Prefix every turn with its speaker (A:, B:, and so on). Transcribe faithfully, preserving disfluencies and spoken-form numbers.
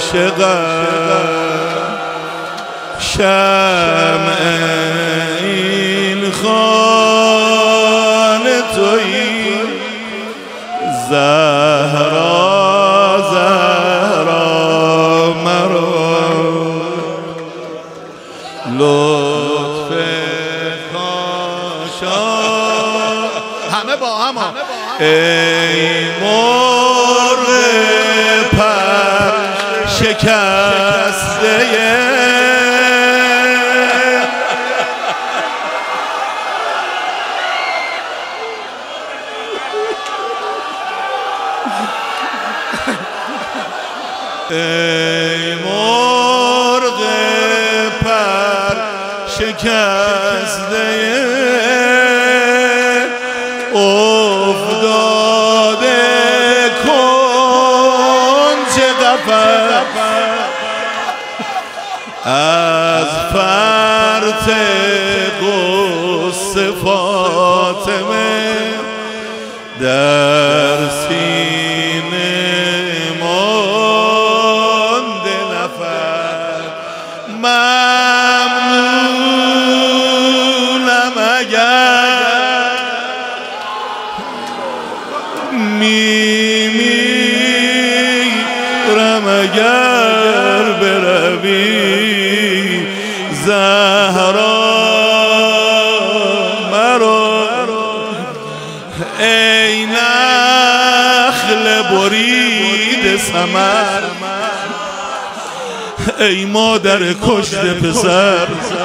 A: عاشقم شمع این خانه تویی زهرا زهرا مرا لطف کاشا همه با هم ای مرغ پر شکسته ای مرغ پر شکسته افتاده کنج قفس از فرط غصه فاطمه در سینه مانده نفر ممنونم اگر میمیرم اگر بروی زهرا مرا ای نخل برید ثمر ای مادر کشته پسر